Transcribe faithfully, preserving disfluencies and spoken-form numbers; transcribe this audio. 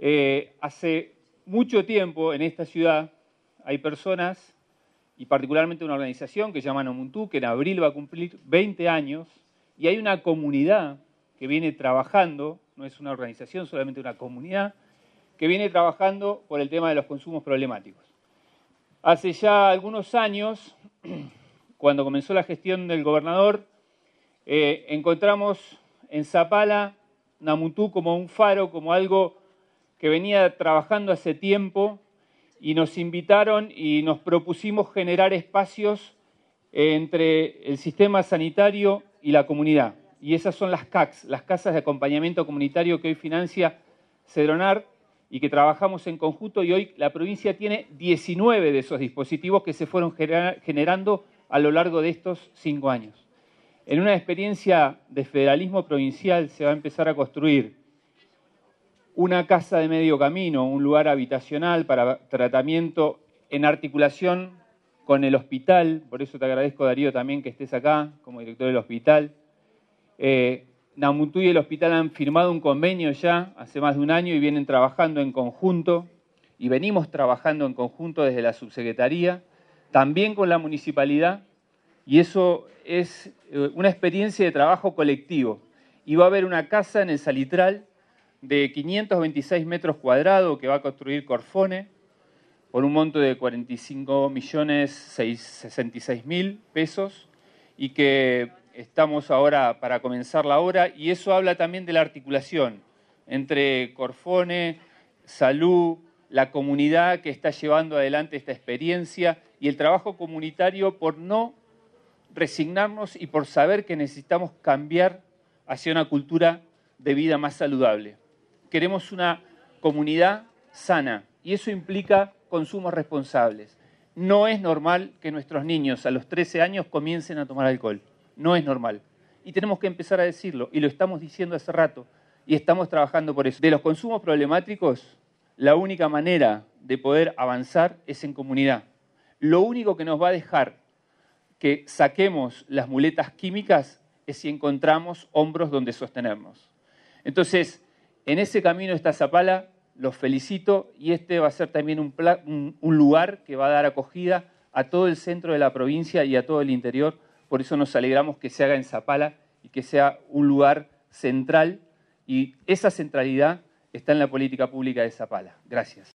Eh, hace mucho tiempo en esta ciudad hay personas, y particularmente una organización que se llama Nomuntú, que en abril va a cumplir veinte años, y hay una comunidad que viene trabajando, no es una organización, solamente una comunidad, que viene trabajando por el tema de los consumos problemáticos. Hace ya algunos años, cuando comenzó la gestión del gobernador, eh, encontramos en Zapala Nomuntú como un faro, como algo que venía trabajando hace tiempo, y nos invitaron y nos propusimos generar espacios entre el sistema sanitario y la comunidad. Y esas son las C A Cs, las Casas de Acompañamiento Comunitario que hoy financia Cedronar y que trabajamos en conjunto, y hoy la provincia tiene diecinueve de esos dispositivos que se fueron generando a lo largo de estos cinco años. En una experiencia de federalismo provincial se va a empezar a construir una casa de medio camino, un lugar habitacional para tratamiento en articulación con el hospital. Por eso te agradezco, Darío, también que estés acá como director del hospital. Eh, Nomuntú y el hospital han firmado un convenio ya hace más de un año y vienen trabajando en conjunto, y venimos trabajando en conjunto desde la subsecretaría, también con la municipalidad, y eso es una experiencia de trabajo colectivo. Y va a haber una casa en el Salitral de quinientos veintiséis metros cuadrados que va a construir Corfone por un monto de cuarenta y cinco millones sesenta y seis mil pesos, y que estamos ahora para comenzar la obra, y eso habla también de la articulación entre Corfone, Salud, la comunidad que está llevando adelante esta experiencia y el trabajo comunitario por no resignarnos y por saber que necesitamos cambiar hacia una cultura de vida más saludable. Queremos una comunidad sana y eso implica consumos responsables. No es normal que nuestros niños a los trece años comiencen a tomar alcohol. No es normal. Y tenemos que empezar a decirlo, y lo estamos diciendo hace rato, y estamos trabajando por eso. De los consumos problemáticos, la única manera de poder avanzar es en comunidad. Lo único que nos va a dejar que saquemos las muletas químicas es si encontramos hombros donde sostenernos. Entonces, en ese camino está Zapala, los felicito, y este va a ser también un, un, un lugar que va a dar acogida a todo el centro de la provincia y a todo el interior. Por eso nos alegramos que se haga en Zapala y que sea un lugar central, y esa centralidad está en la política pública de Zapala. Gracias.